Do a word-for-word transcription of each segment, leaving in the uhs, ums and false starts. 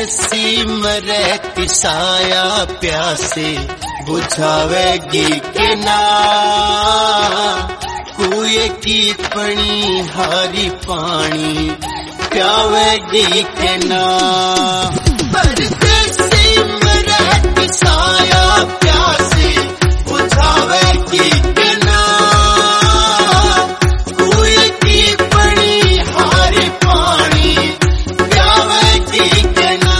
तरसी मरे तिसाया प्यासे बुझावेगी के ना कुएं की पणी हारी पानी प्यावेगी के ना परदेसी मरे तिसाया प्यासे बुझावेगी के ना कुएं की पणी हारी पानी प्यावेगी के ना।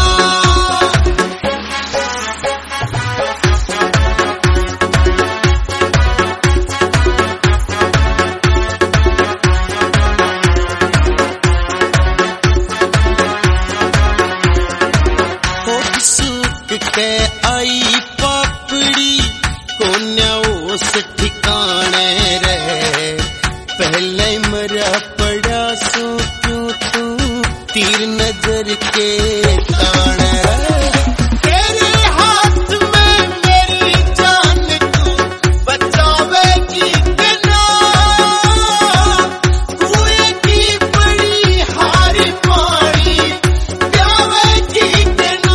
के आई पापड़ी कोन्या उस ठिकाने रहे पहले मरा पड़ा सो क्यों तू तीर नजर के ताने तेरे हाथ में मेरी जान तू बचावेगी के ना कुएं की बड़ी हारी पानी प्यावेगी के ना।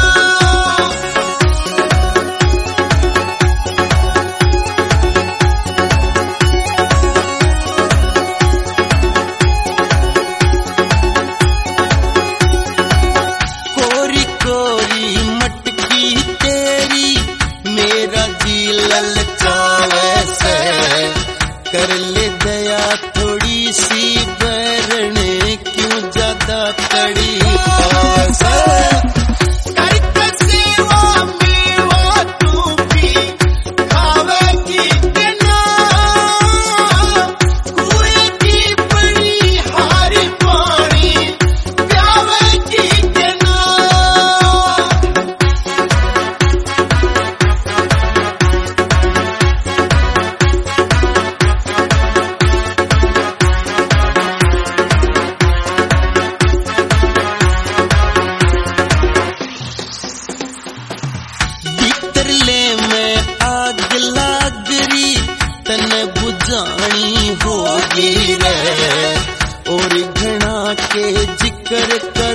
कोरी मटकी तेरी मेरा जी ललचावे से कर ले दया थोड़ी सी बरने क्यों ज्यादा तड़ी से करके सेवा मेवा तू भी खावेगी के ना कुएं की बड़ी हारी पानी प्यावेगी के ना। ले में आग लागरी तन बुझानी होगी रे और घना के जिक्र कर